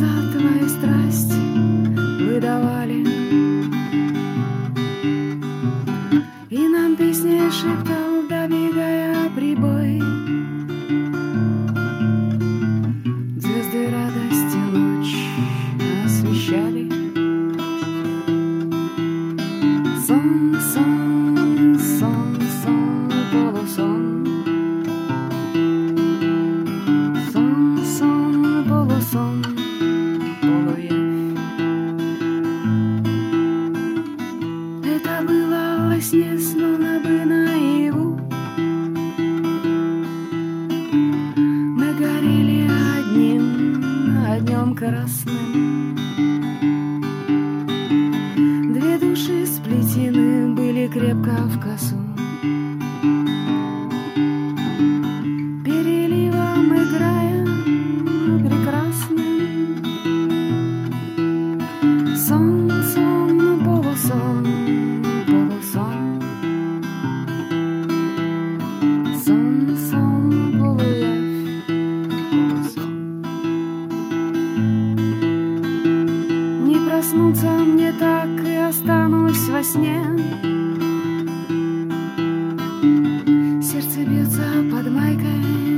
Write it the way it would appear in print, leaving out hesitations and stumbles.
глаза твою страсть выдавали, и нам песни шептал, добегая прибой. Звезды радости ночь освещали. Сон, сон, сон, сон, полусон. Сон, сон, полусон, полуявь. Это было во сне, словно бы наяву. Мы горели одним огнем красным. Две души сплетены были крепко в косу. Переливом играя прекрасным. Сон, сон, полусон, полусон. Сон, сон, полуявь, полусон. Не проснуться мне так, и останусь во сне. Сердце бьется под майкой